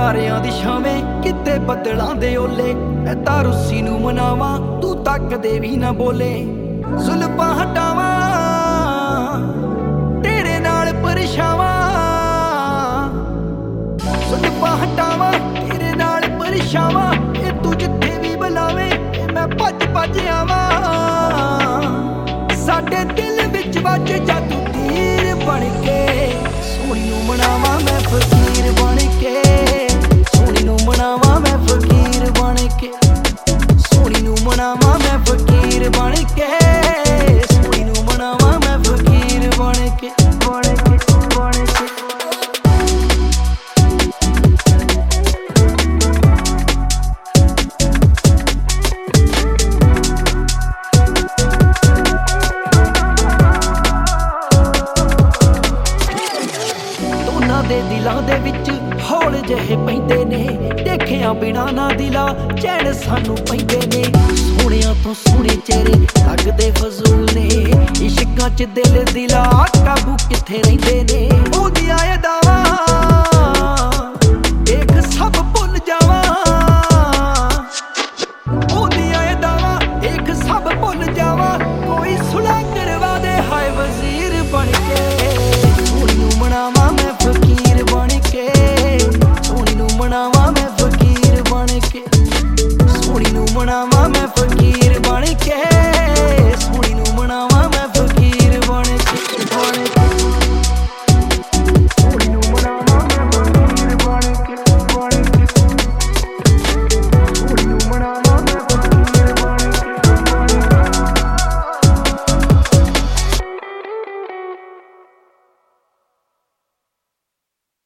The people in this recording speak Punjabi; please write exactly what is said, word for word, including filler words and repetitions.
ਤਾਰਿਆਂ ਦੀ ਛਾਵੇਂ ਕਿਤੇ ਬੱਦਲਾਂ ਦੇ ਓਲੇ। ਮੈਂ ਤਾਂ ਰੁੱਸੀ ਨੂੰ ਮਨਾਵਾਂ ਤੂੰ ਤੱਕਦੇ ਵੀ ਨਾ ਬੋਲੇ। ਜ਼ੁਲਫਾਂ ਹਟਾਵਾਂ ਤੇਰੇ ਨਾਲ ਪਰਛਾਵਾਂ, ਜ਼ੁਲਫਾਂ ਹਟਾਵਾਂ ਤੇਰੇ ਨਾਲ ਪਰਛਾਵਾਂ। ਇਹ ਤੂੰ ਜਿੱਥੇ ਵੀ ਬੁਲਾਵੇਂ ਮੈਂ ਭੱਜ ਭੱਜ ਆਵਾਂ। ਸਾਡੇ ਦਿਲ ਵਿੱਚ ਵੱਜ ਜਾ ਤੂੰ ਤੀਰ ਬਣ ਕੇ। ਸੋਹਣੀ ਨੂੰ ਮਨਾਵਾਂ ਮੈਂ ਫਕੀਰ ਬਣ ਕੇ, ਸੋਹਣੀ ਨੂੰ ਮਨਾਵਾਂ ਮੈਂ ਫਕੀਰ ਬਣ ਕੇ, ਸੋਹਣੀ ਨੂੰ ਮਨਾਵਾਂ ਮੈਂ ਫਕੀਰ ਬਣ ਕੇ, ਸੋਹਣੀ ਨੂੰ ਮਨਾਵਾਂ ਮੈਂ ਫਕੀਰ ਬਣ ਕੇ ਬਣ ਕੇ ਬਣ ਕੇ। ਦੇ ਦਿਲਾਂ ਦੇ ਵਿੱਚ ਹੌਲ ਜਿਹੇ ਪੈਂਦੇ ਨੇ, ਦੇਖਿਆ ਬਿਨਾ ਨਾ ਦਿਲਾ ਚੈਨ ਸਾਨੂੰ ਪੈਂਦੇ ਨੇ। ਸੋਹਣਿਆਂ ਤੋਂ ਸੋਹਣੇ ਚਿਹਰੇ ਲੱਗਦੇ ਫਜ਼ੂਲ ਨੇ, ਇਸ਼ਕਾਂ ਚ ਦਿਲ ਦਿਲਾ ਕਾਬੂ ਕਿੱਥੇ ਰਹਿੰਦੇ ਨੇ। ਉਹਦੀਆਂ ਅਦਾਵਾਂ